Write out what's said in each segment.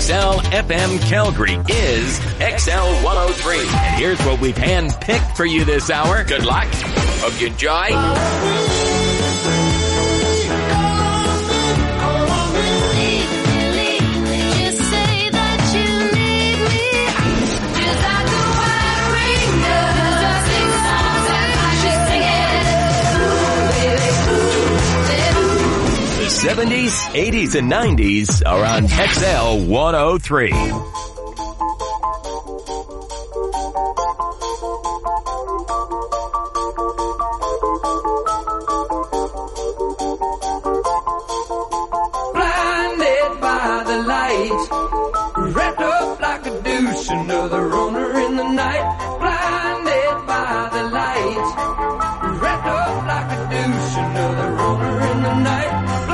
XL FM Calgary is XL 103. And here's what we've handpicked for you this hour. Good luck. Hope you enjoy. The 70s, 80s, and 90s are on XL 103. Blinded by the light, wrapped up like a douche, another owner in the night. Blinded by the light, wrapped up like a douche, another owner in the night.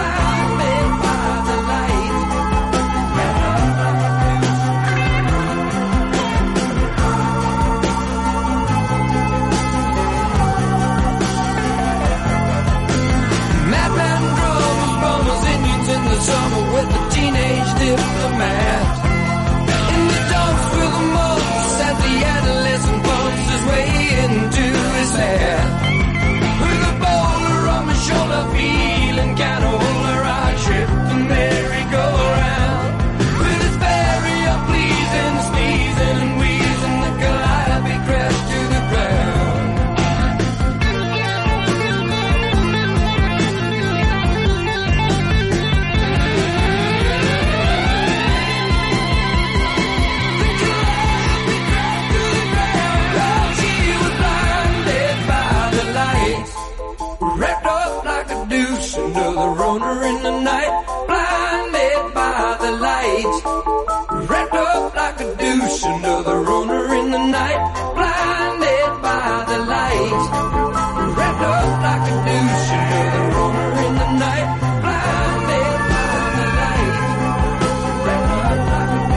Summer with a teenage diplomat in the dumps with a mumps as the adolescent bumps his way into his hat. With a boulder on my shoulder, feeling kind of older, I tripped the merry-go-round. With his barrier pleasing, sneezing and wheezing, the Calliope crashed to the ground. Another owner in the night, blinded by the light. Wrapped up like a douche, another owner in the night, blinded by the light. Wrapped up like a douche, another owner in the night, blinded by the light. Wrapped up like a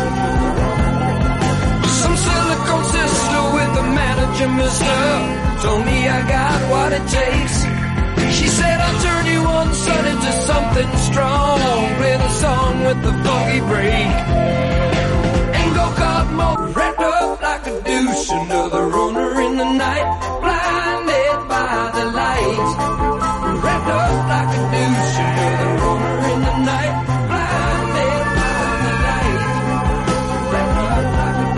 douche. Some silicone sister with the manager, mister, told me I got what it takes. She said I'll turn you on, son, into something strong. Play the song with the funky break. And go-kart mode, wrapped up like a douche. Another owner in the night, blinded by the light. Wrapped up like a douche. Another owner in the night, blinded by the light. Wrapped up like a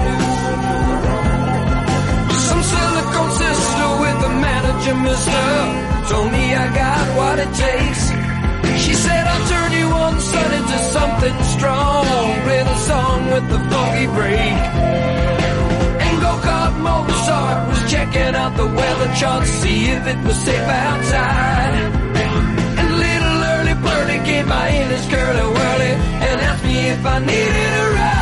douche. Some silicone sister with the manager, mister, told me I got what it takes. She said I'll turn you on, son, into something strong. Play the song with the funky break. And go-kart Mozart was checking out the weather chart to see if it was safe outside. And little early birdie came by in his curly whirly and asked me if I needed a ride.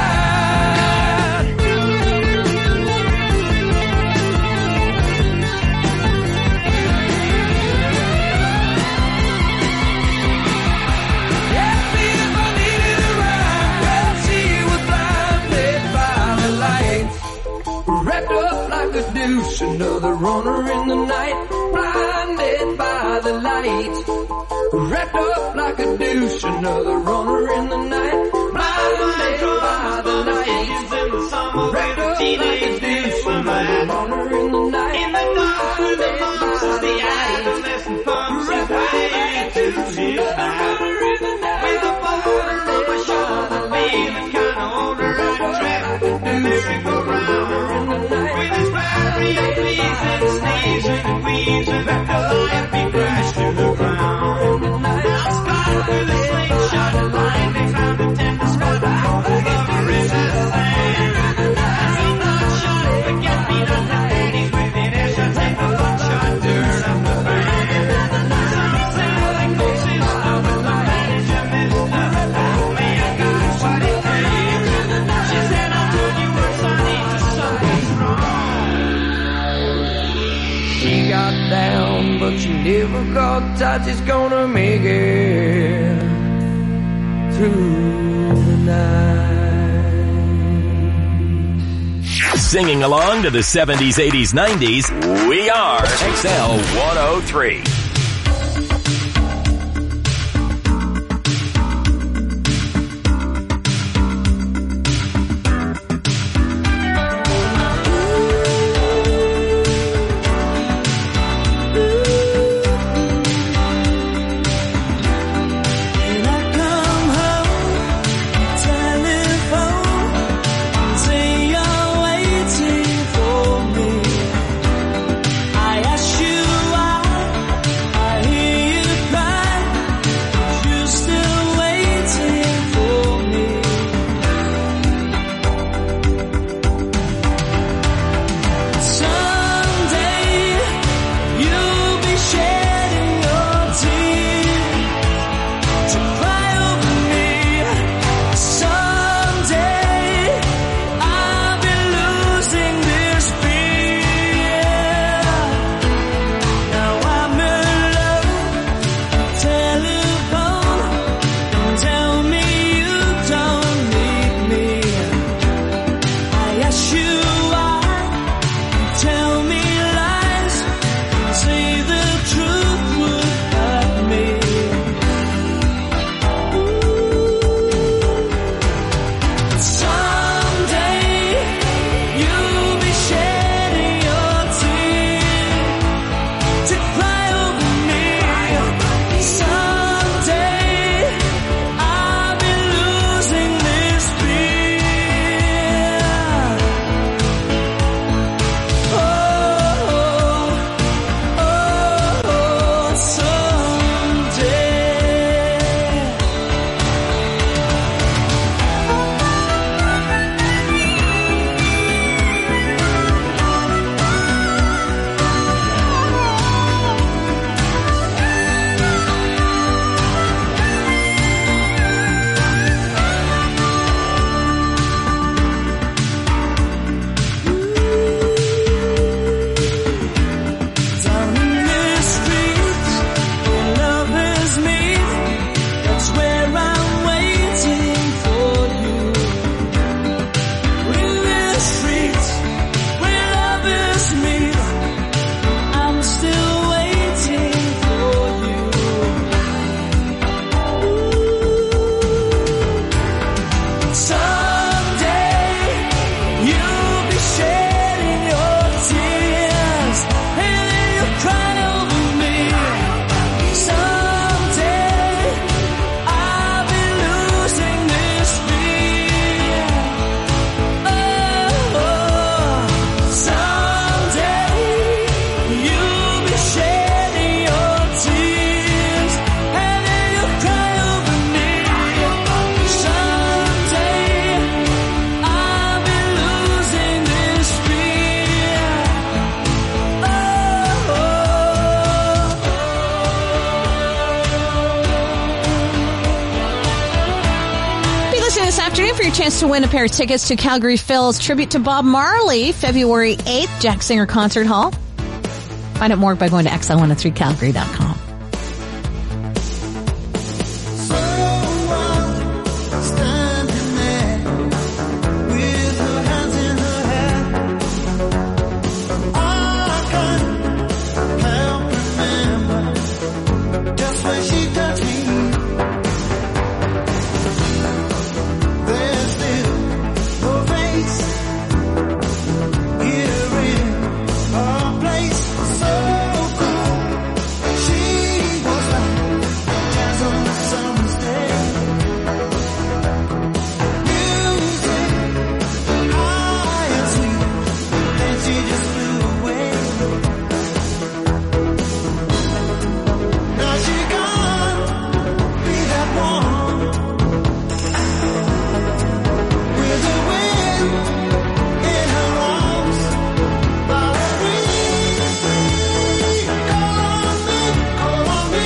Wrapped up like a douche, another owner in the night, blinded by the light. Wrapped up like a douche, another owner in the night, blinded by the light. Wrapped up like a douche, another owner in the night, in the dark with the monsters, the adolescent pumps his way to his back. With a boulder on my shoulder, feeling kinda older, I trapped the merry-go-round. With his barrier pleasing, sneezing and wheezing, the Calliope crashed to the ground. Outside with a slingshot and line, they found a tender spot for the resist land. He'll not shot, forget me not the ladies with an air shot, take the buckshot dirt off the band. Some silicone sister with the manager, mister, told me I got what it takes. She said I told you were sunny to something wrong. She got down, but she never got tight. She's gonna make it through the night. Singing along to the 70s, 80s, 90s, we are XL 103. you'll be shedding your tears, and then you'll cry over me. Someday I'll be losing this fear. Be listening this afternoon for your chance to win a pair of tickets to Calgary Phil's tribute to Bob Marley, February 8th, Jack Singer Concert Hall. Find out more by going to xl103calgary.com. Standing there with her hands in her hair, I can't help remember just when she touched me. There's still no face here in our place. So cool, she was like jazz on a summer's day. Music, high and sweet, then she just flew away. Now she can't be that one with the wind in her arms. Valerie, call on me,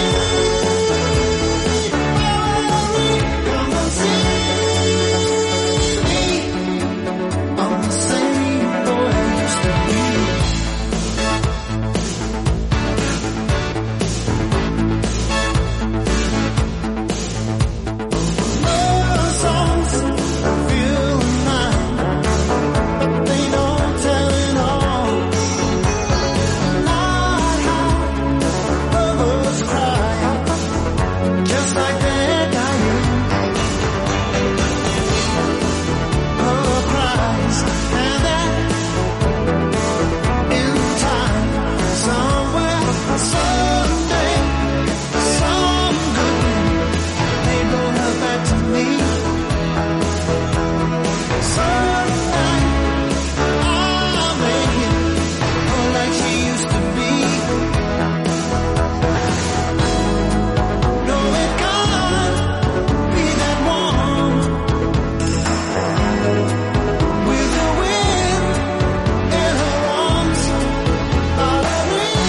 Valerie, come and see me. I'm the same boy I used to be. Love songs fill the night, but they don't tell it all. Not how lovers cry, just like they're dying. A price, and that in time, somewhere, someday, some good they don't have back to me. Sometime I'll make it like she used to be. No, it can't be that one with the wind in her arms. Valerie,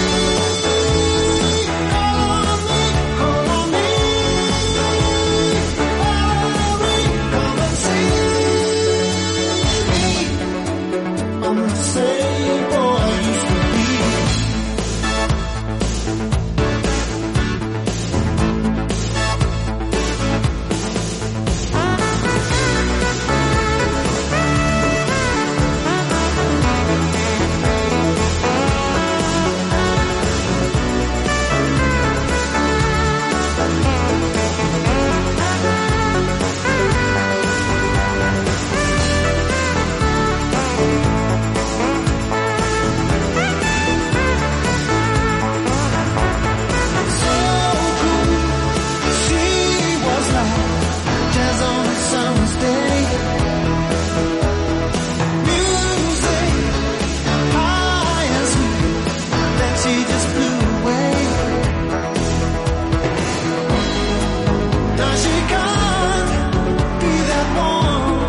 call on me, Valerie, come and see me. I'm the same boy I used to be. So cool, she was like jazz on a summer's day. Music, high and sweet, then she just flew away. Now she can't be that one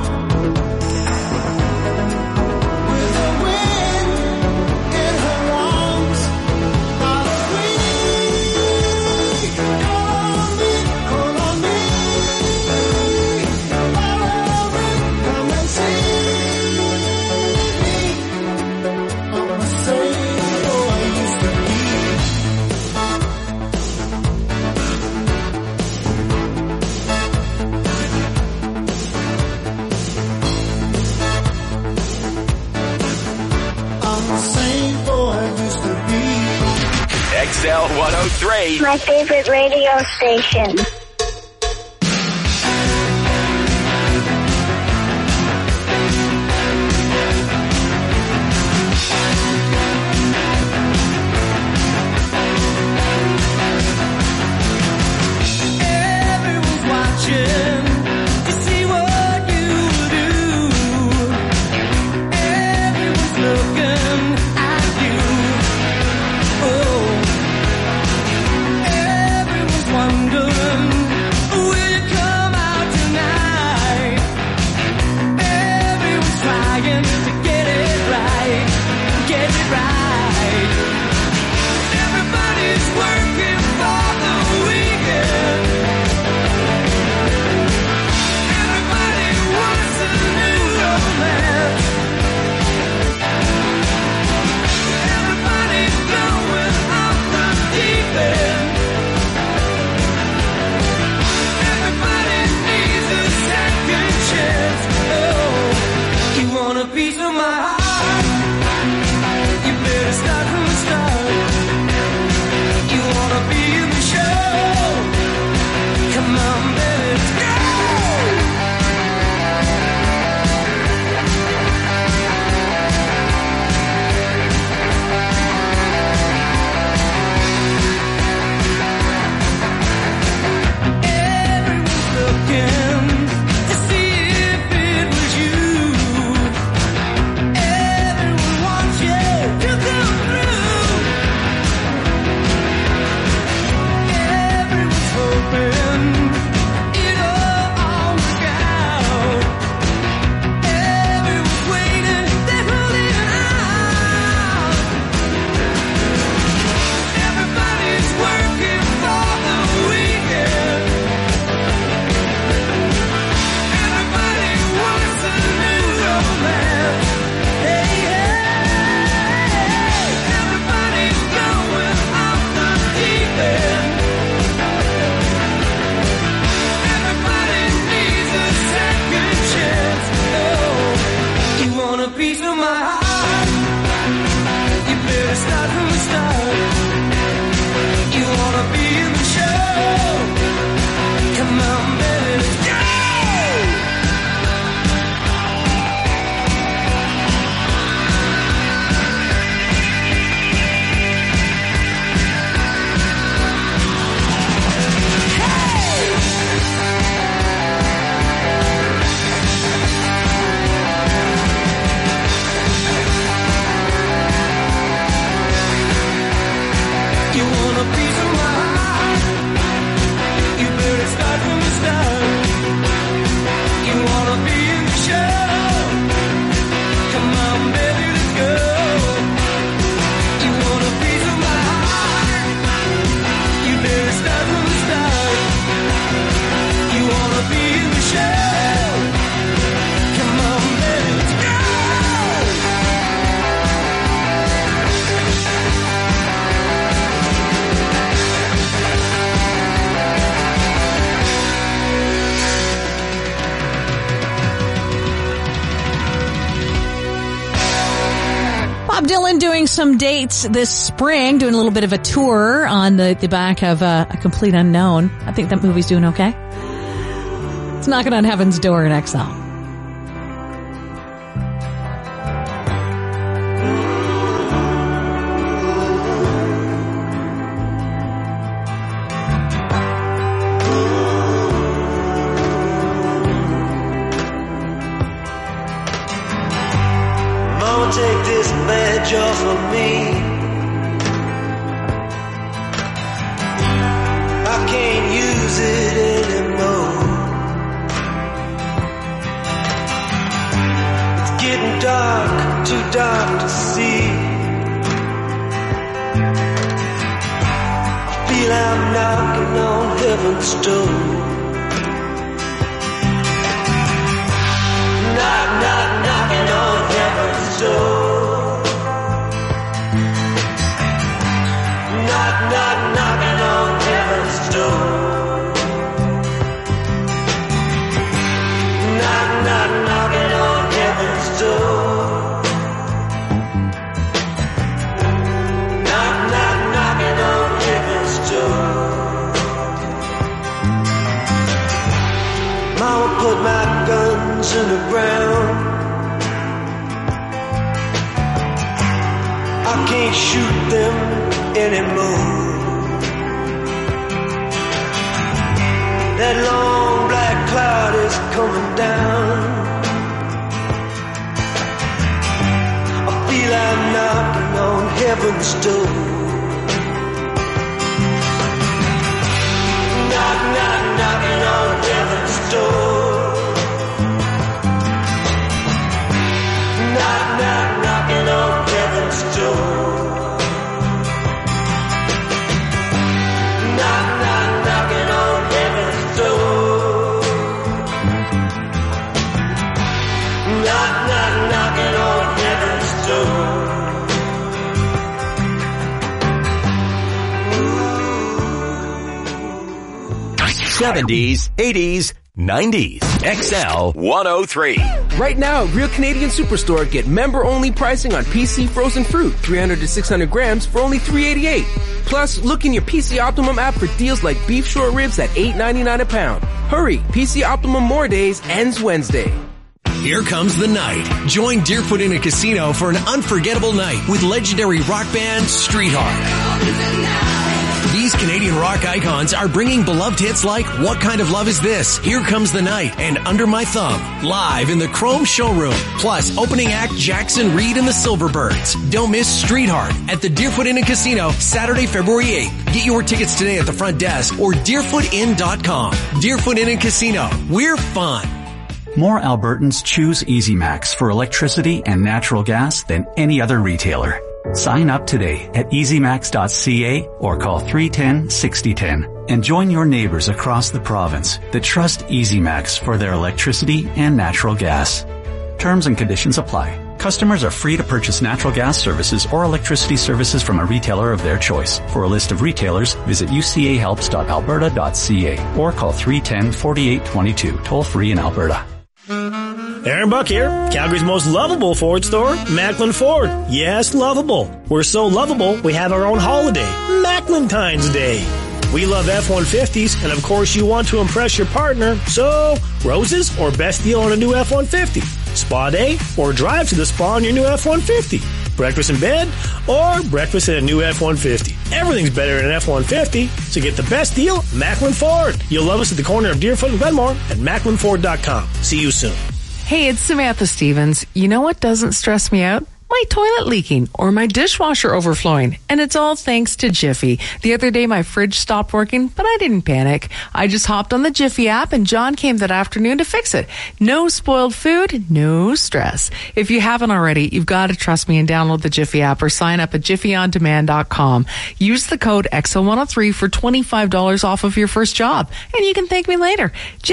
with the wind in her arms. Valerie, call on me, Valerie, come and see me. I'm the same boy I used to be. I'm the same boy I used to be. XL 103. My favorite radio station. Everyone's watching to see what you do. Everyone's looking at you. Bob Dylan doing some dates this spring, doing a little bit of a tour on the back of A Complete Unknown. I think that movie's doing okay. It's knocking on heaven's door in XL. Take this badge off of me. I can't use it anymore. It's getting dark, too dark to see. I feel I'm knocking on heaven's door. Knock, knock, knocking on heaven's door. Knock, knock, knocking on heaven's door. Knock, knock, knocking on heaven's door. Knock, knock, knocking on heaven's door. Mama put my guns in the ground. I can't shoot them anymore. That long black cloud is coming down. I feel I'm knocking on heaven's door. Knock, knock, knocking on heaven's door. Knock, knock, knocking on heaven's door. Knock, knock, knocking on heaven's door. Knock, knock, knocking on heaven's door. 70s, 80s, 90s. XL 103. Right now at Real Canadian Superstore, get member-only pricing on PC frozen fruit, 300 to 600 grams for only $3.88. Plus, look in your PC Optimum app for deals like beef short ribs at $8.99 a pound. Hurry, PC Optimum More Days ends Wednesday. Here comes the night. Join Deerfoot Inn & Casino for an unforgettable night with legendary rock band Streetheart. These Canadian rock icons are bringing beloved hits like What Kind of Love Is This?, Here Comes the Night, and Under My Thumb, live in the Chrome Showroom. Plus, opening act Jackson Reed and the Silverbirds. Don't miss Streetheart at the Deerfoot Inn & Casino, Saturday, February 8th. Get your tickets today at the front desk or deerfootin.com. Deerfoot Inn & Casino. We're fun. More Albertans choose EasyMax for electricity and natural gas than any other retailer. Sign up today at easymax.ca or call 310-6010 and join your neighbors across the province that trust EasyMax for their electricity and natural gas. Terms and conditions apply. Customers are free to purchase natural gas services or electricity services from a retailer of their choice. For a list of retailers, visit ucahelps.alberta.ca or call 310-4822, toll free in Alberta. Aaron Buck here, Calgary's most lovable Ford store, Macklin Ford. Yes, lovable. We're so lovable, we have our own holiday, Macklin-Tine's Day. We love F-150s, and of course you want to impress your partner, so roses or best deal on a new F-150, spa day or drive to the spa on your new F-150, breakfast in bed or breakfast in a new F-150. Everything's better in an F-150, so get the best deal, Macklin Ford. You'll love us at the corner of Deerfoot and Glenmore at macklinford.com. See you soon. Hey, it's Samantha Stevens. You know what doesn't stress me out? My toilet leaking or my dishwasher overflowing. And it's all thanks to Jiffy. The other day my fridge stopped working, but I didn't panic. I just hopped on the Jiffy app and John came that afternoon to fix it. No spoiled food, no stress. If you haven't already, you've got to trust me and download the Jiffy app or sign up at jiffyondemand.com. Use the code XL103 for $25 off of your first job. And you can thank me later. Jiffy,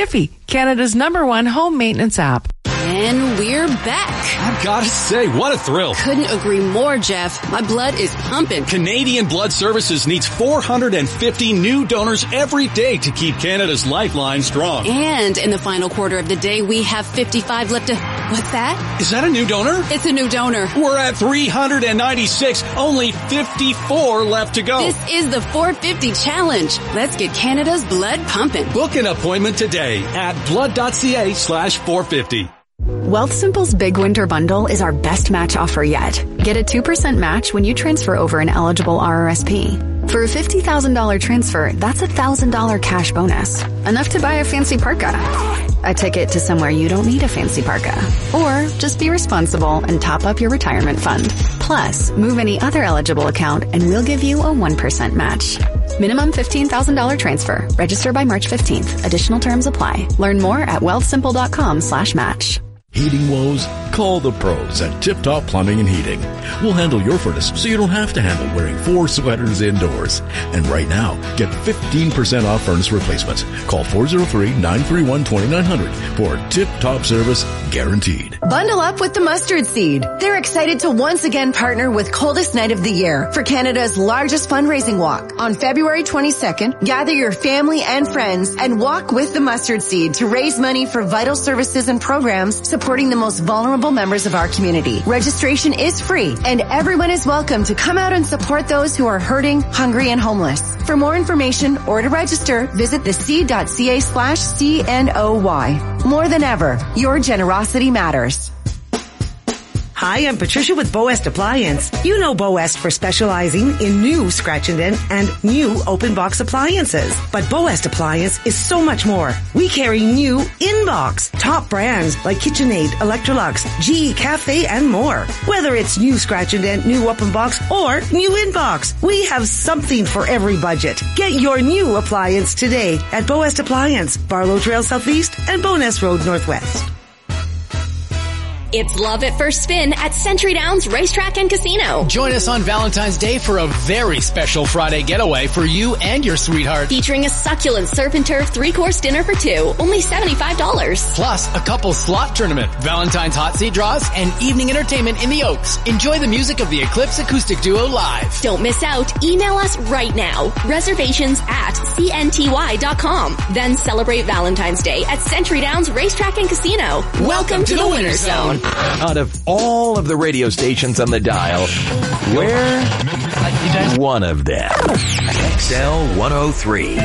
Canada's #1 home maintenance app. And we're back. I've got to say, what a thrill. Couldn't agree more, Jeff. My blood is pumping. Canadian Blood Services needs 450 new donors every day to keep Canada's lifeline strong. And in the final quarter of the day, we have 55 left to... What's that? Is that a new donor? It's a new donor. We're at 396. Only 54 left to go. This is the 450 challenge. Let's get Canada's blood pumping. Book an appointment today at blood.ca/450. Wealthsimple's Big Winter Bundle is our best match offer yet. Get a 2% match when you transfer over an eligible RRSP. For a $50,000 transfer, that's a $1,000 cash bonus. Enough to buy a fancy parka. A ticket to somewhere you don't need a fancy parka. Or just be responsible and top up your retirement fund. Plus, move any other eligible account and we'll give you a 1% match. Minimum $15,000 transfer. Register by March 15th. Additional terms apply. Learn more at wealthsimple.com/match. Heating woes? Call the pros at Tip Top Plumbing and Heating. We'll handle your furnace so you don't have to handle wearing 4 sweaters indoors. And right now, get 15% off furnace replacements. Call 403-931-2900 for Tip Top service guaranteed. Bundle up with the Mustard Seed. They're excited to once again partner with Coldest Night of the Year for Canada's largest fundraising walk. On February 22nd, gather your family and friends and walk with the Mustard Seed to raise money for vital services and programs supporting the most vulnerable members of our community. Registration is free and everyone is welcome to come out and support those who are hurting, hungry, and homeless. For more information or to register, visit theseed.ca/CNOY. More than ever, your generosity matters. Hi, I'm Patricia with Bow West Appliance. You know Bow West for specializing in new scratch and dent and new open box appliances. But Bow West Appliance is so much more. We carry new in-box, top brands like KitchenAid, Electrolux, GE Cafe, and more. Whether it's new scratch and dent, new open box, or new in-box, we have something for every budget. Get your new appliance today at Bow West Appliance, Barlow Trail Southeast and Bowness Road Northwest. It's love at first spin at Century Downs Racetrack and Casino. Join us on Valentine's Day for a very special Friday getaway for you and your sweetheart. Featuring a succulent surf and turf 3-course dinner for 2, only $75. Plus a couples slot tournament, Valentine's hot seat draws, and evening entertainment in the Oaks. Enjoy the music of the Eclipse Acoustic Duo live. Don't miss out. Email us right now. Reservations at cnty.com. Then celebrate Valentine's Day at Century Downs Racetrack and Casino. Welcome to the Winter Zone. Out of all of the radio stations on the dial, we're one of them. XL 103.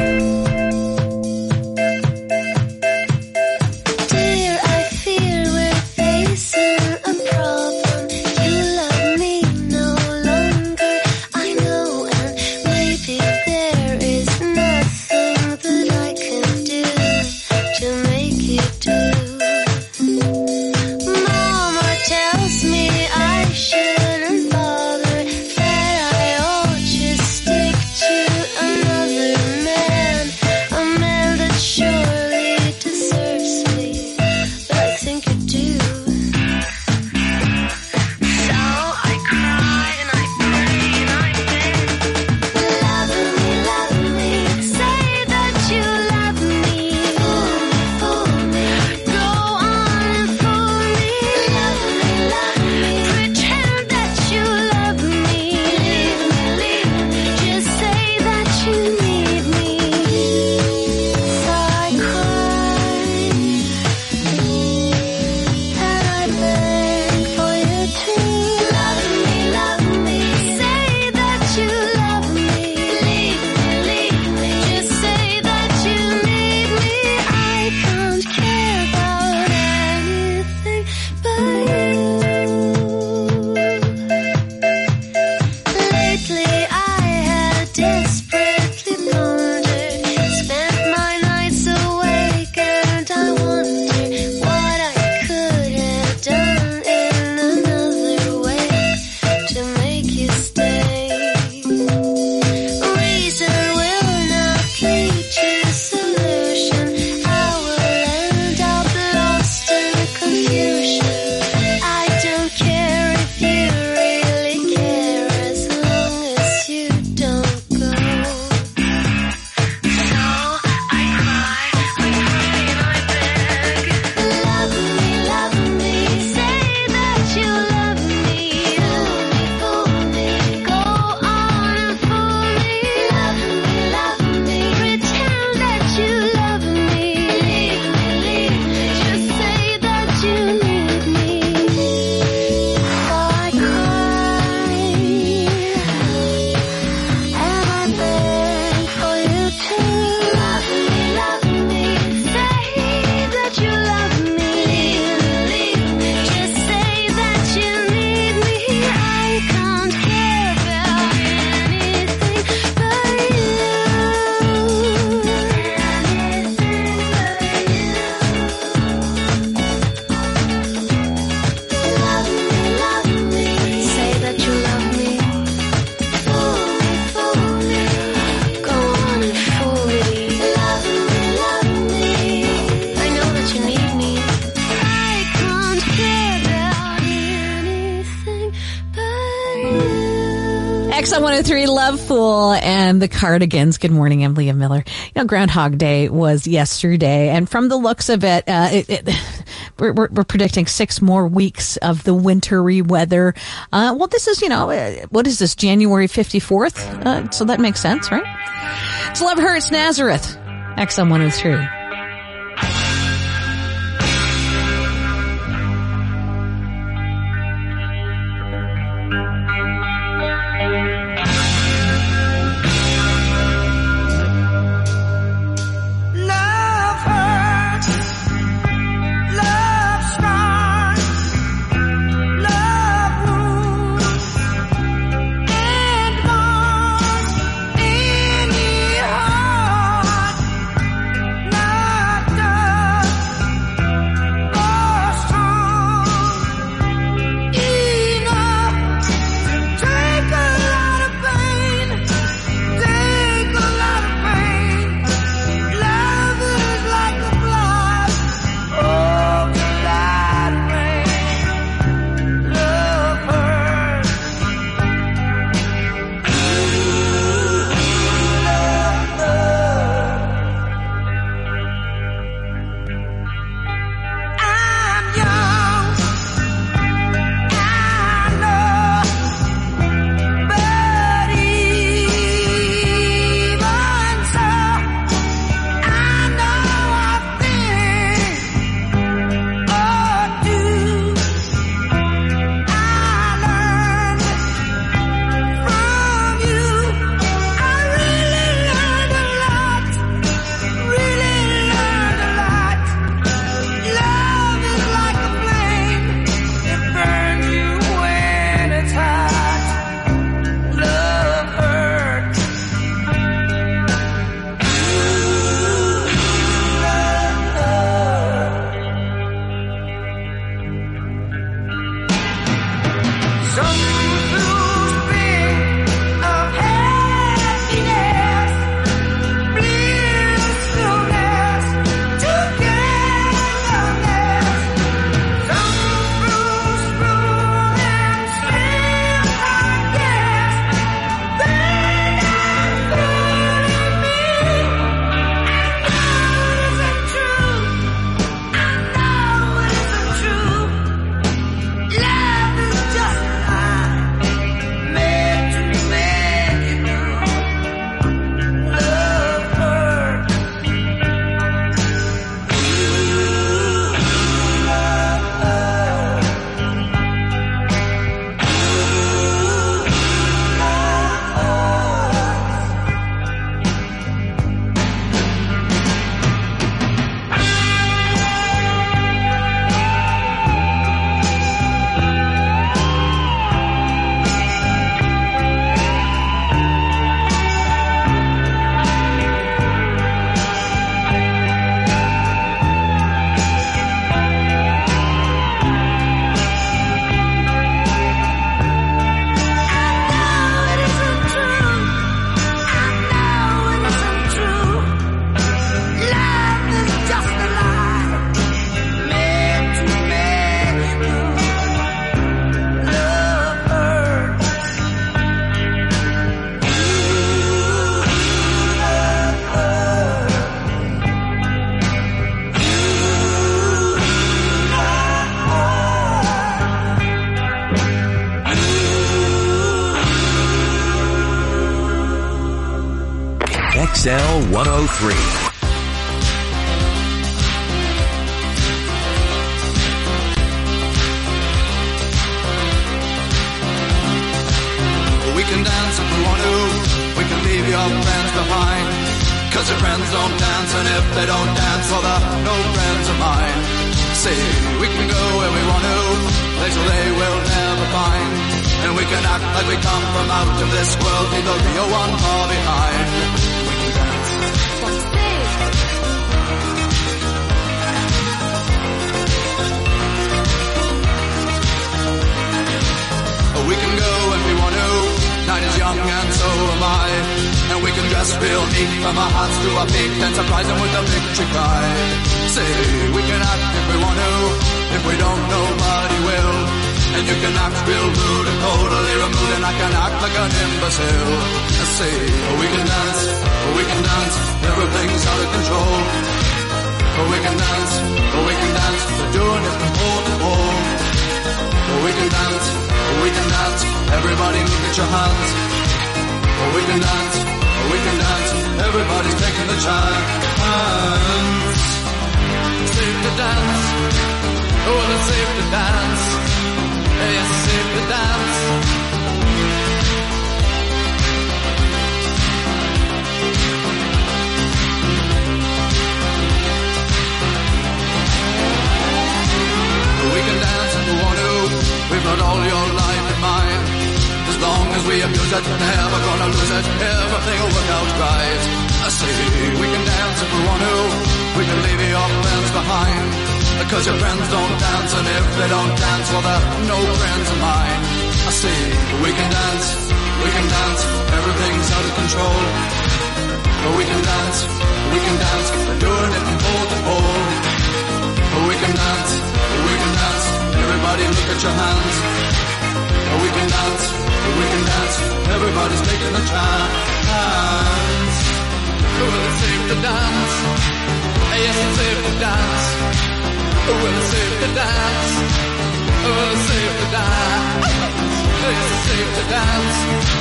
XL 103, Love Fool and the Cardigans. Good morning, I'm Leah Miller. You know, Groundhog Day was yesterday, and from the looks of it, we're predicting 6 more weeks of the wintry weather. Well, this is, what is this, January 54th? So that makes sense, right? It's Love Hurts Nazareth, XL 103. XL 103. We can dance if we want to, we can leave your friends behind. Cause your friends don't dance, and if they don't dance, well they're no friends of mine. See, we can go where we want to, places they will never find. And we can act like we come from out of this world, leave the real one far behind. We can dance. We can go if we want to, night is young and so am I. And we can dress real neat from our hearts to our feet and surprise them with a victory cry. Say, we can act if we want to, if we don't nobody will. And you can act real rude and totally removed, and I can act like an imbecile. I say, we can dance, everything's out of control. We can dance, we're doing it from pole to pole. We can dance, everybody look at your hands. We can dance, everybody's taking the chance. Safe to dance, oh, it's safe to dance. Yes, it's safe to dance. We can dance if we want to. We've got all your life in mind. As long as we abuse it, never gonna lose it. Everything will work out right. I say we can dance if we want to. We can leave your friends behind. Because your friends don't dance, and if they don't dance, well, they're no friends of mine. I say we can dance, everything's out of control. But we can dance, we're doing it from pole to pole. But we can dance, everybody look at your hands. But we can dance, everybody's taking a chance. Well, it's safe to dance, yes, it's safe to dance. Well, it's safe to dance, well, it's safe to dance. It's safe to dance,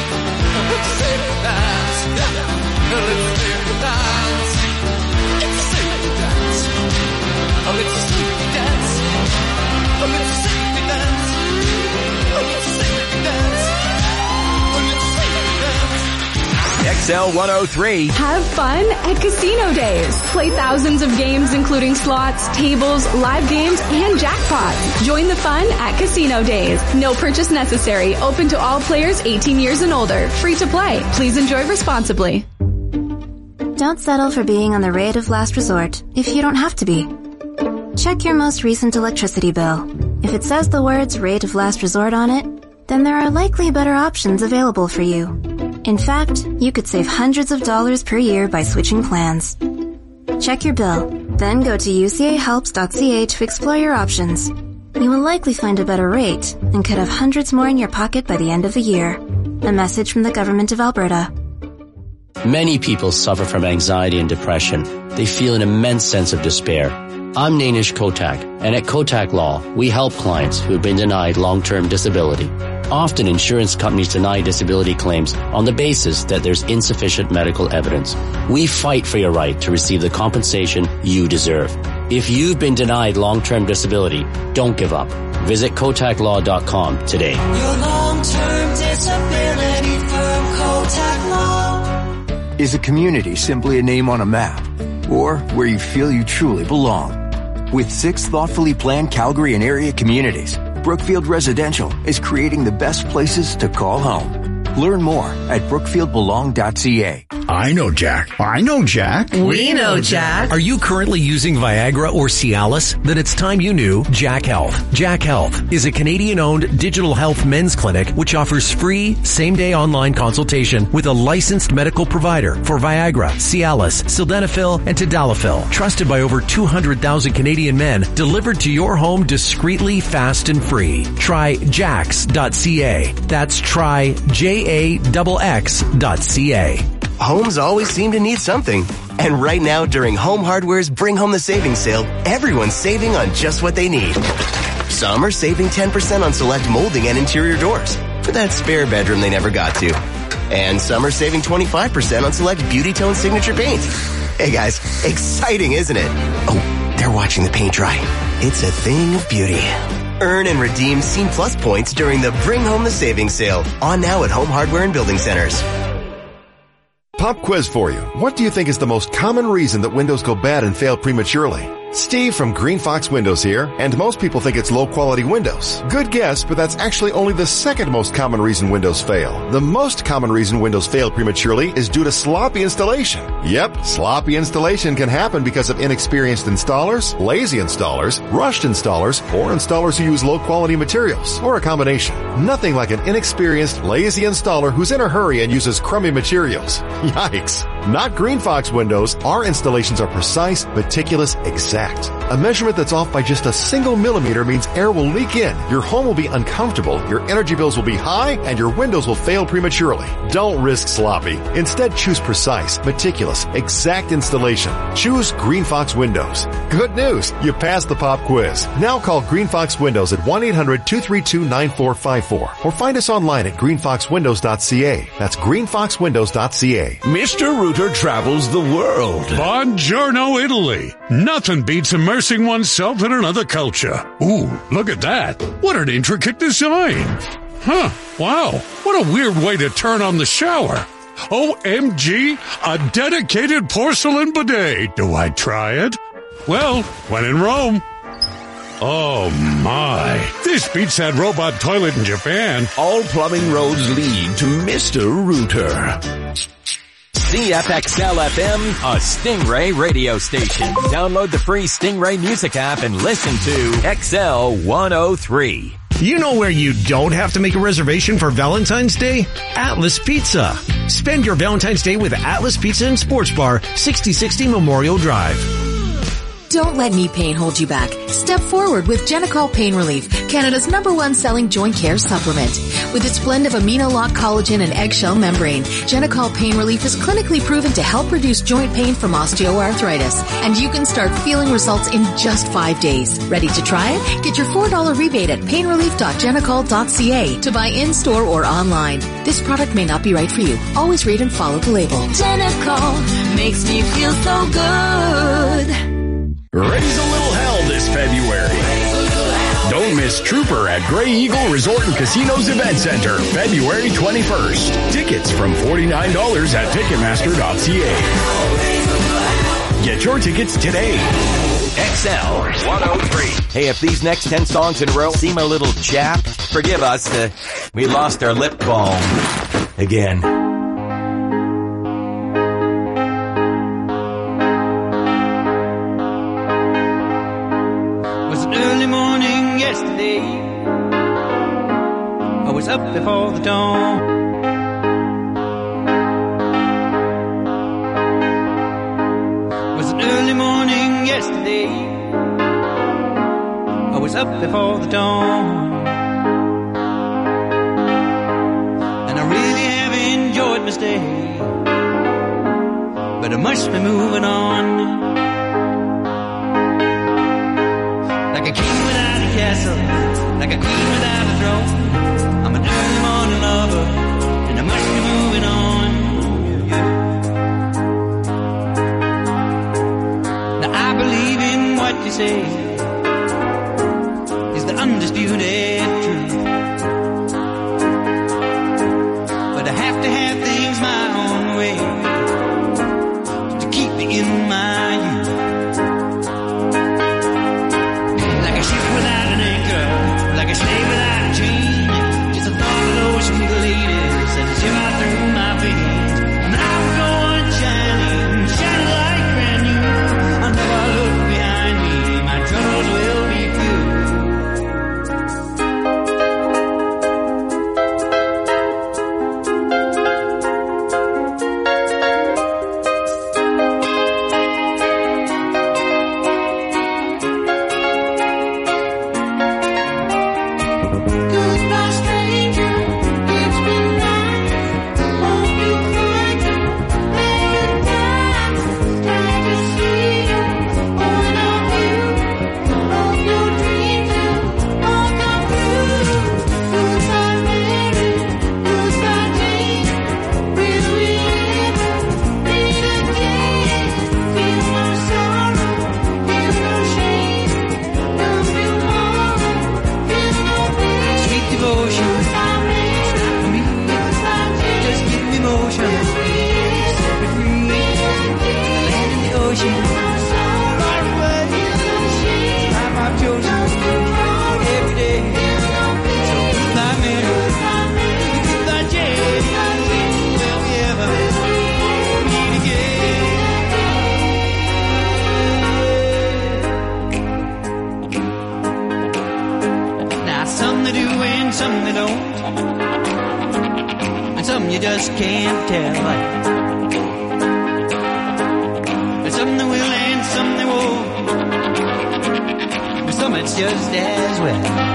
it's safe to dance. Well, it's safe to dance, it's safe to dance. Oh, it's safe to dance, oh, it's safe to dance. Oh, it's safe to dance, oh, it's safe to dance. XL 103. Have fun at Casino Days. Play thousands of games including slots, tables, live games, and jackpots. Join the fun at Casino Days. No purchase necessary. Open to all players 18 years and older. Free to play. Please enjoy responsibly. Don't settle for being on the rate of last resort if you don't have to be. Check your most recent electricity bill. If it says the words rate of last resort on it, then there are likely better options available for you. In fact, you could save hundreds of dollars per year by switching plans. Check your bill, then go to ucahelps.ca to explore your options. You will likely find a better rate and could have hundreds more in your pocket by the end of the year. A message from the Government of Alberta. Many people suffer from anxiety and depression. They feel an immense sense of despair. I'm Nainish Kotak, and at Kotak Law, we help clients who have been denied long-term disability. Often insurance companies deny disability claims on the basis that there's insufficient medical evidence. We fight for your right to receive the compensation you deserve. If you've been denied long-term disability, don't give up. Visit KotakLaw.com today. Your long-term disability firm, Kotak Law. Is a community simply a name on a map, or where you feel you truly belong? With 6 thoughtfully planned Calgary and area communities, Brookfield Residential is creating the best places to call home. Learn more at brookfieldbelong.ca. I know Jack. I know Jack. We know Jack. Are you currently using Viagra or Cialis? Then it's time you knew Jack Health. Jack Health is a Canadian-owned digital health men's clinic which offers free same-day online consultation with a licensed medical provider for Viagra, Cialis, Sildenafil, and Tadalafil. Trusted by over 200,000 Canadian men, delivered to your home discreetly, fast, and free. Try jax.ca. That's try JAXX.ca. Homes always seem to need something. And right now, during Home Hardware's Bring Home the Savings sale, everyone's saving on just what they need. Some are saving 10% on select molding and interior doors for that spare bedroom they never got to. And some are saving 25% on select Beauty Tone Signature paint. Hey guys, exciting, isn't it? Oh, they're watching the paint dry. It's a thing of beauty. Earn and redeem Scene Plus points during the Bring Home the Savings sale. On now at Home Hardware and Building Centers. Pop quiz for you. What do you think is the most common reason that windows go bad and fail prematurely? Steve from Green Fox Windows here, and most people think it's low-quality windows. Good guess, but that's actually only the second most common reason windows fail. The most common reason windows fail prematurely is due to sloppy installation. Yep, sloppy installation can happen because of inexperienced installers, lazy installers, rushed installers, or installers who use low-quality materials, or a combination. Nothing like an inexperienced, lazy installer who's in a hurry and uses crummy materials. Yikes! Not Green Fox Windows. Our installations are precise, meticulous, exact. A measurement that's off by just a single millimeter means air will leak in, your home will be uncomfortable, your energy bills will be high, and your windows will fail prematurely. Don't risk sloppy. Instead, choose precise, meticulous, exact installation. Choose Green Fox Windows. Good news, you passed the pop quiz. Now call Green Fox Windows at 1-800-232-9454 or find us online at greenfoxwindows.ca. That's greenfoxwindows.ca. Mr. Rooter travels the world. Buongiorno, Italy. Nothing beats immersing oneself in another culture. Ooh, look at that. What an intricate design. Huh, wow. What a weird way to turn on the shower. OMG, a dedicated porcelain bidet. Do I try it? Well, when in Rome. Oh my, this beats that robot toilet in Japan. All plumbing roads lead to Mr. Rooter. CFXL-FM, a Stingray radio station. Download the free Stingray music app and listen to XL 103. You know where you don't have to make a reservation for Valentine's Day? Atlas Pizza. Spend your Valentine's Day with Atlas Pizza and Sports Bar, 6060 Memorial Drive. Don't let knee pain hold you back. Step forward with Genicol Pain Relief, Canada's #1 selling joint care supplement. With its blend of amino-lock collagen and eggshell membrane, Genicol Pain Relief is clinically proven to help reduce joint pain from osteoarthritis. And you can start feeling results in just 5 days. Ready to try it? Get your $4 rebate at painrelief.genicol.ca to buy in-store or online. This product may not be right for you. Always read and follow the label. Genicol makes me feel so good. Raise a little hell this February. Don't miss Trooper at Grey Eagle Resort and Casinos Event Center, February 21st. Tickets from $49 at Ticketmaster.ca. Get your tickets today. XL 103. Hey, if these next 10 songs in a row seem a little chapped, forgive us. We lost our lip balm again. I was up before the dawn. Was an early morning yesterday. I was up before the dawn. And I really have enjoyed my stay. But I must be moving on. Like a king without a castle, like a queen without a throne. I'm an early morning lover, and I must be moving on. Now I believe in what you say is the undisputed truth. But I have to have things my own way to keep me in my youth. Like a ship without an anchor, like a slave without a chain. Just a thought of those sweet ladies that shiver through my veins. And I will go on shining, shining like brand new. I'll never look behind me, my troubles will be few. Goodbye, stranger, it's been nice. Hope you find a paradise. Glad to see you, all of you. Hope your dreams will all come true. Goodbye, Mary, goodbye, Jane. Will we ever meet again? Feel no sorrow, feel no shame. Don't feel morning, feel no pain. Sweet devotion, it's not for me. Just give me motion, set me free. The land and the ocean, far away. Life I've chosen every day. So goodbye, Mary, goodbye, Jane. Will we ever meet again? Now some they do and some they don't. And some you just can't tell. And some they will and some they won't. just as well.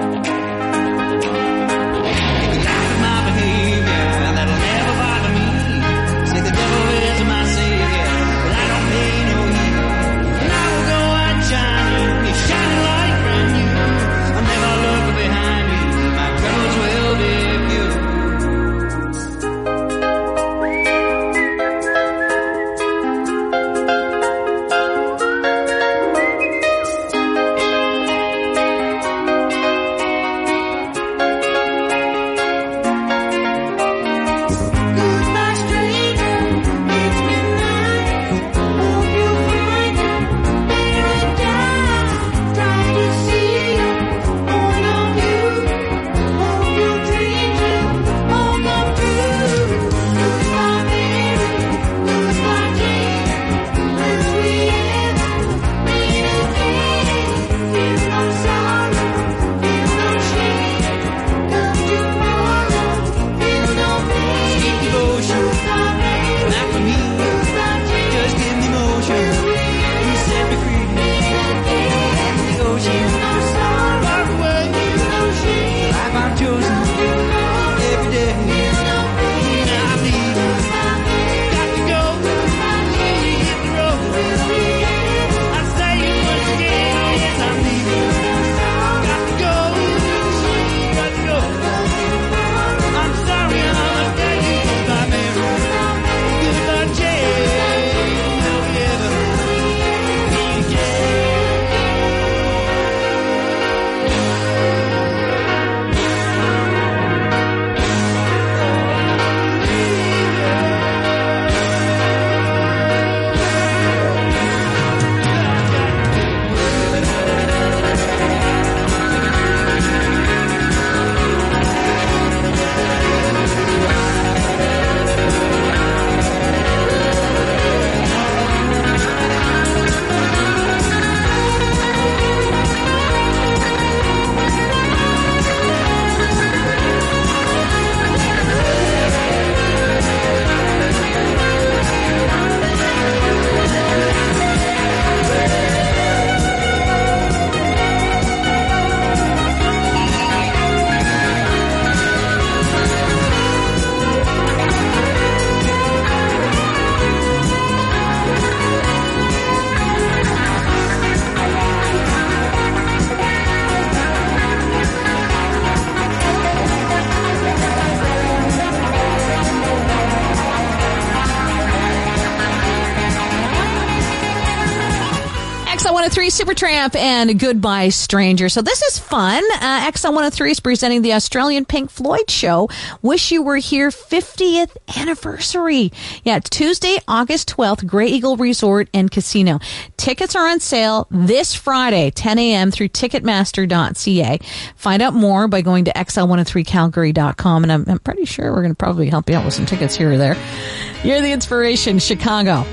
Supertramp and Goodbye Stranger. So this is fun. XL103 is presenting the Australian Pink Floyd show. Wish You Were Here 50th anniversary. Yeah, Tuesday, August 12th, Grey Eagle Resort and Casino. Tickets are on sale this Friday, 10 a.m. through Ticketmaster.ca. Find out more by going to XL103Calgary.com. And I'm pretty sure we're going to probably help you out with some tickets here or there. You're the inspiration, Chicago.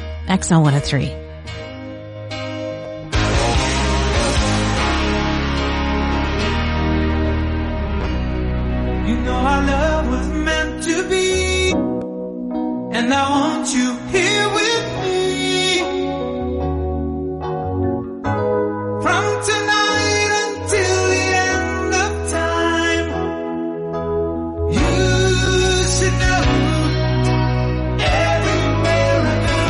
XL103. Our love was meant to be, and I want you here with me. From tonight until the end of time, you should know everywhere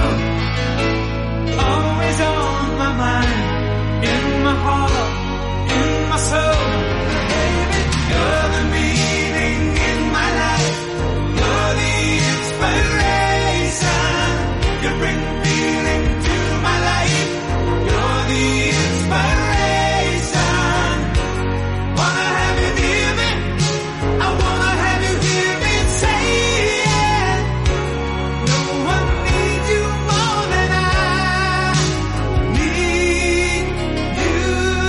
I go, always on my mind, in my heart, in my soul. Baby, you're the meaning in my life. You're the inspiration. You bring feeling to my life. You're the inspiration. Wanna have you near me. I wanna have you hear me say it. No one needs you more than I need you.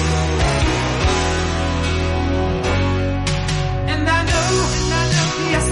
And I know, yes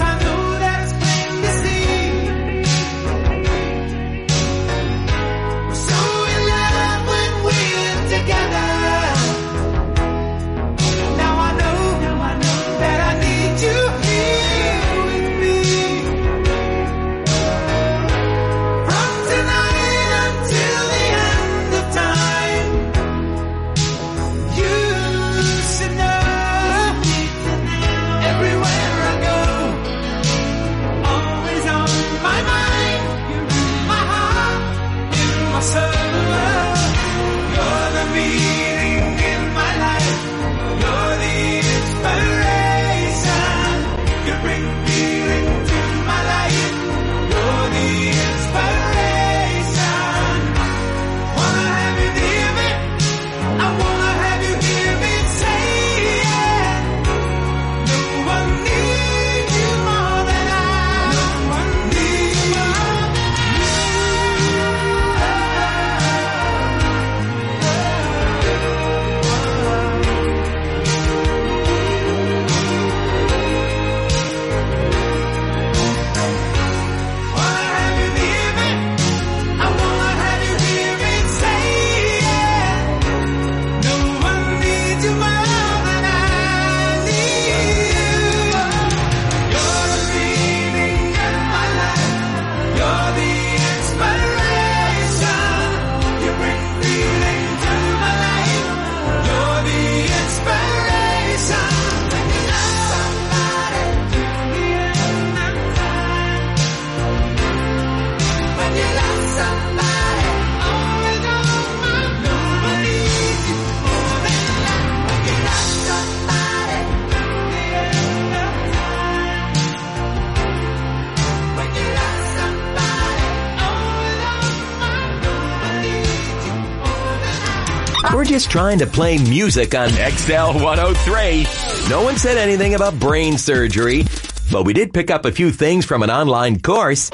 just trying to play music on XL 103. No one said anything about brain surgery, but we did pick up a few things from an online course.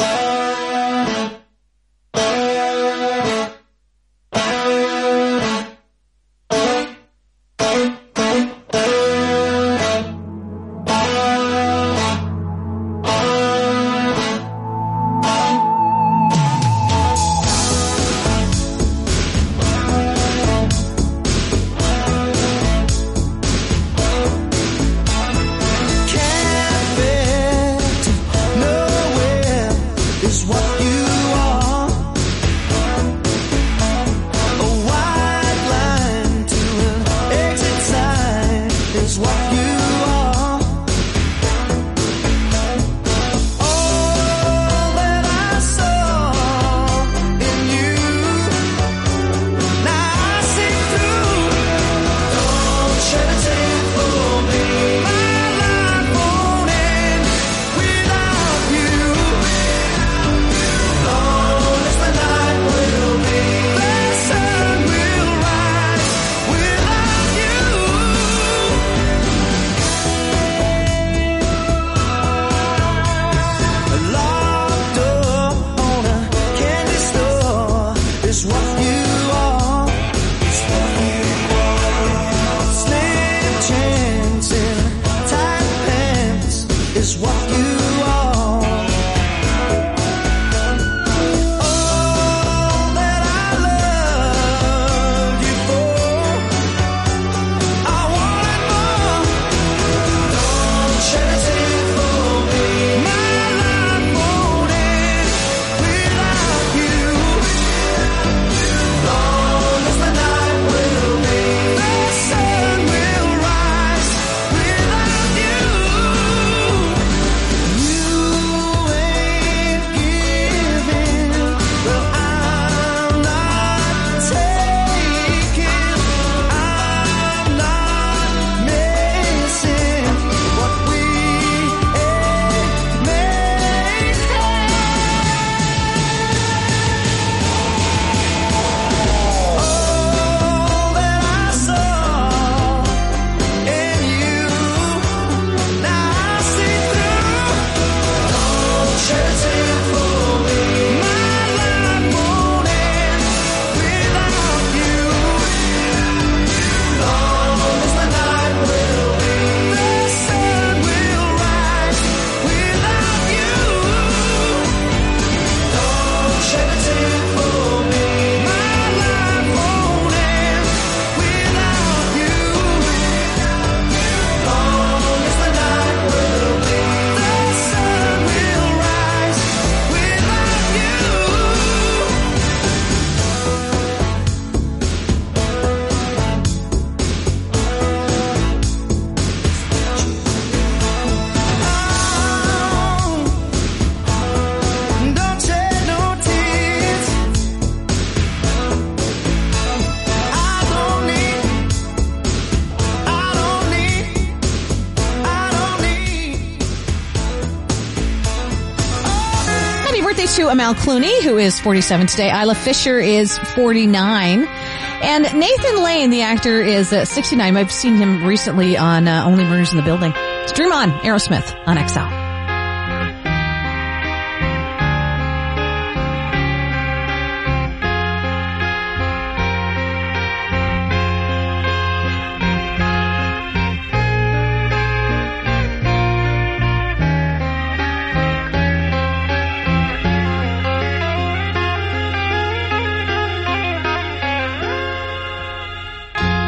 To Amal Clooney, who is 47 today. Isla Fisher is 49. And Nathan Lane, the actor, is 69. I've seen him recently on Only Murders in the Building. It's Dream On, Aerosmith on XL.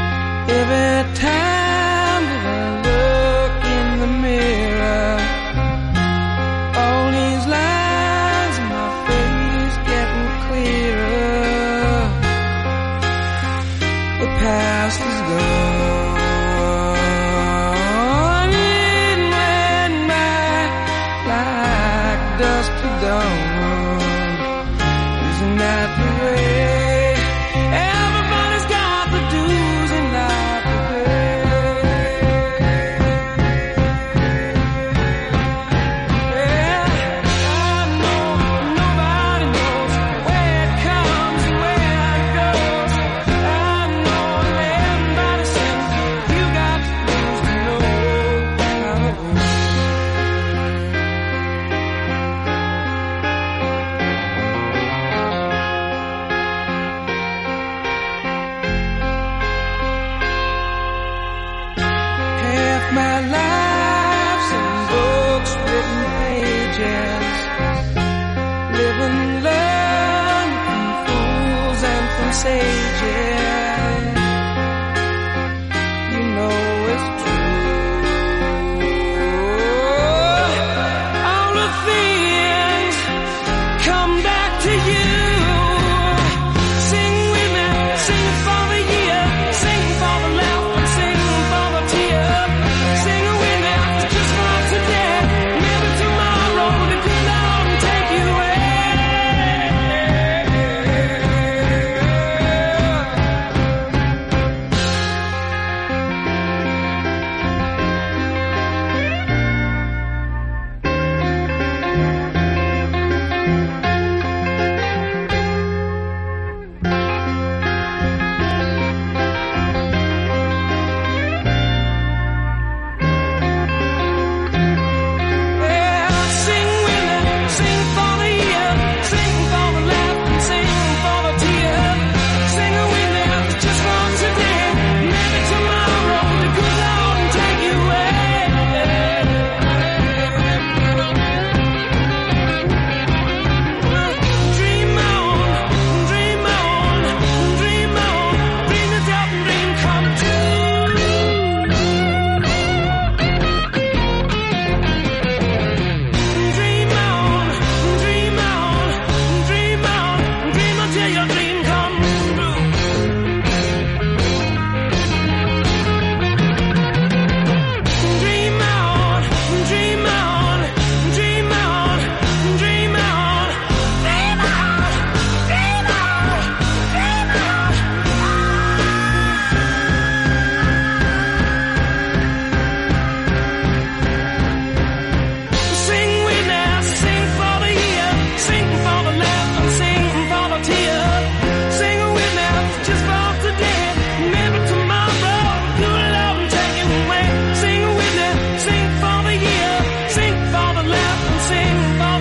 Every time that I look in the mirror,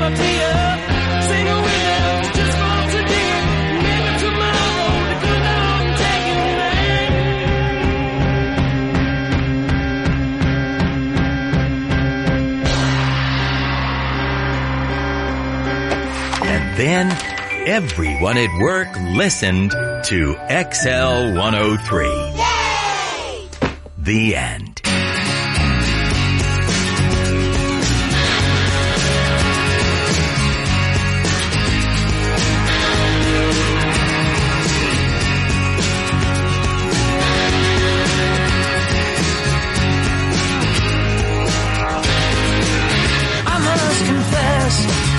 gonna be up. Sing it with us just for today. Maybe tomorrow the good Lord will take you back. And then everyone at work listened to XL 103. Yay! The end. I must confess